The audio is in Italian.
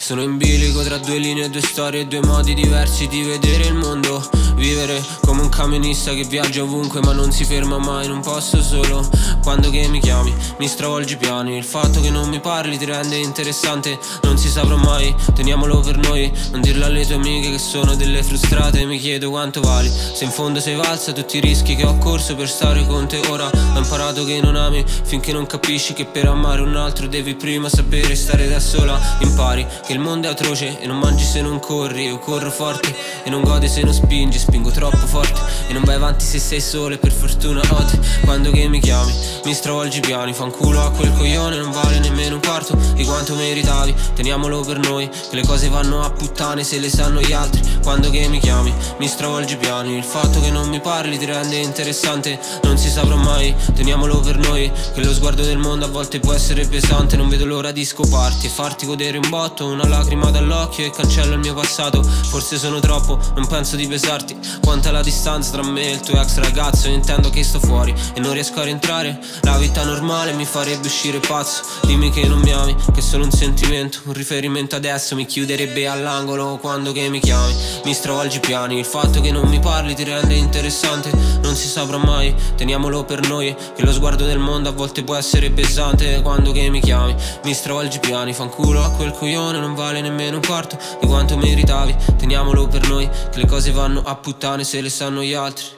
Sono in bilico tra due linee, due storie e due modi diversi di vedere il mondo. Vivere come un camionista che viaggia ovunque ma non si ferma mai in un posto solo. Quando che mi chiami, mi stravolgi i piani. Il fatto che non mi parli ti rende interessante. Non si saprà mai, teniamolo per noi. Non dirlo alle tue amiche che sono delle frustrate. Mi chiedo quanto vali, se in fondo sei valsa tutti i rischi che ho corso per stare con te. Ora ho imparato che non ami finché non capisci che per amare un altro devi prima sapere stare da sola. Impari che il mondo è atroce e non mangi se non corri. Io corro forte e non godi se non spingi. Spingo troppo forte e non vai avanti se sei sole. Per fortuna ho te. Quando che mi chiami mi stravolgi i piani. Fanculo a quel coglione, non vale nemmeno un quarto di quanto meritavi. Teniamolo per noi, che le cose vanno a puttane se le sanno gli altri. Quando che mi chiami mi stravolgi i piani. Il fatto che non mi parli ti rende interessante. Non si saprà mai, teniamolo per noi, che lo sguardo del mondo a volte può essere pesante. Non vedo l'ora di scoparti e farti godere un botto. Una lacrima dall'occhio e cancello il mio passato. Forse sono troppo, non penso di pesarti. Quanta la distanza tra me e il tuo ex ragazzo. Io intendo che sto fuori e non riesco a rientrare. La vita normale mi farebbe uscire pazzo. Dimmi che non mi ami, che è solo un sentimento. Un riferimento adesso mi chiuderebbe all'angolo. Quando che mi chiami mi stravolgi i piani. Il fatto che non mi parli ti rende interessante. Non si saprà mai, teniamolo per noi, che lo sguardo del mondo a volte può essere pesante. Quando che mi chiami mi stravolgi i piani. Fanculo a quel coglione, non vale nemmeno un quarto di quanto meritavi. Teniamolo per noi, che le cose vanno a puttane se le sanno gli altri.